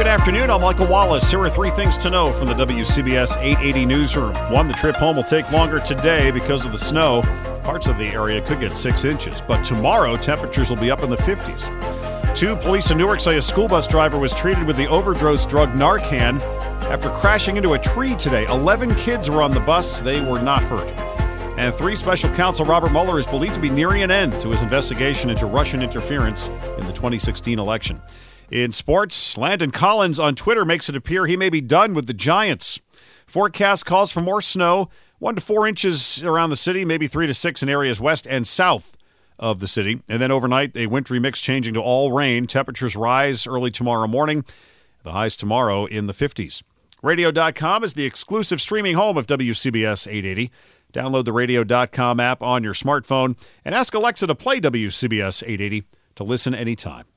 Good afternoon. I'm Michael Wallace. Here are three things to know from the WCBS 880 newsroom. One, the trip home will take longer today because of the snow. Parts of the area could get 6 inches, but tomorrow temperatures will be up in the 50s. Two, police in Newark say a school bus driver was treated with the overdose drug Narcan after crashing into a tree today. 11 kids were on the bus. They were not hurt. And three, special counsel Robert Mueller is believed to be nearing an end to his investigation into Russian interference in the 2016 election. In sports, Landon Collins on Twitter makes it appear he may be done with the Giants. Forecast calls for more snow, 1 to 4 inches around the city, maybe 3 to 6 in areas west and south of the city. And then overnight, a wintry mix changing to all rain. Temperatures rise early tomorrow morning. The highs tomorrow in the 50s. Radio.com is the exclusive streaming home of WCBS 880. Download the Radio.com app on your smartphone and ask Alexa to play WCBS 880 to listen anytime.